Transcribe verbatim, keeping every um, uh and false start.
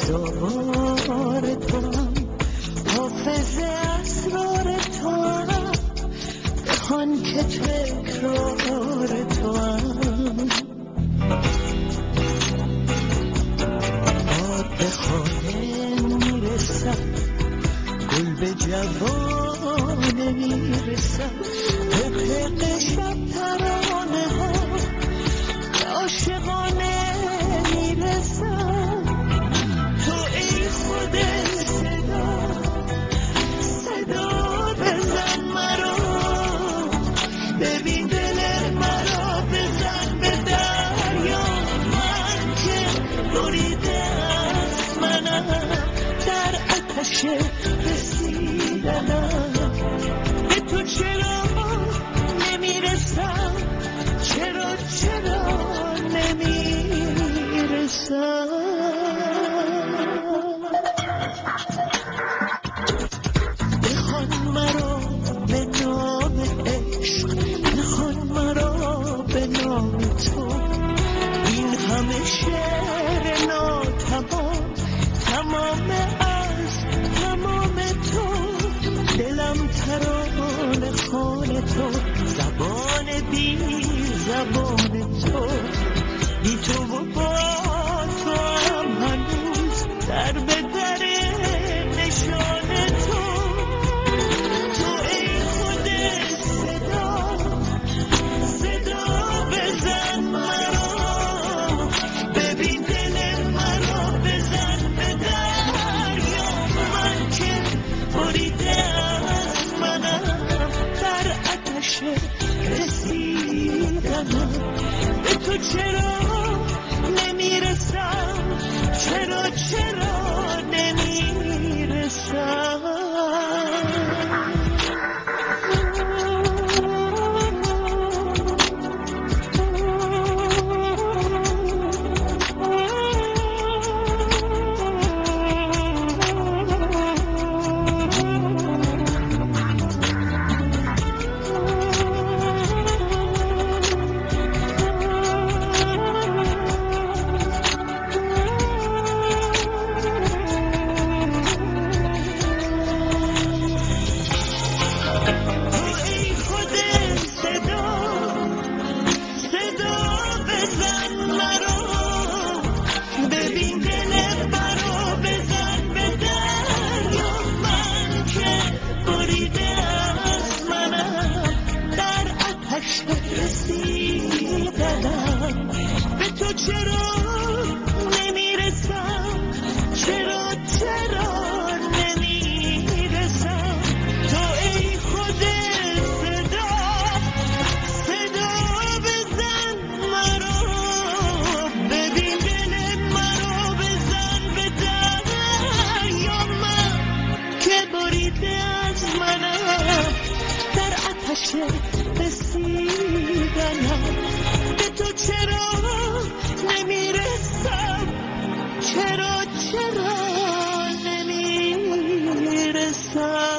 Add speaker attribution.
Speaker 1: سوار تو هم، حافظ اسرار تو هم، بخوان که تکرار تو هم. باد به خانه میرسد، گل به جوانه میرسد، حقق شب ترانه ها به عاشقانه میرسد. تو ای خود صدا، صدا بزن مرا، ببین دل مرا بزن به دریا. من که بریده از منم، در آتش رسیدنم. به تو چرا نمیرسم، چرا چرا نمیرسم. بخوان مرا به نام عشق، بخوان مرا به نام تو. این همه شعر ناتمام، تمام از تمام تو. دلم ترانه خوان تو، زبان بی زبان تو. بی تو و با تو هم هنوز در به در نشان تو. تو ای خود صدا، صدا بزن مرا، ببین دل مرا بزن به دریا. من که بریده از منم، در آتش رسیدنم. به تو چرا نمیرسم، چرا چرا نمیرسم. به تو چرا نمیرسم، چرا چرا نمیرسم. تو ای خود صدا، صدا بزن مرا، ببین دل مرا بزن به دریا. من که بریده از منم، در آتش رسیدنم. به تو چرا نمیرسم، چرا چرا نمیرسم.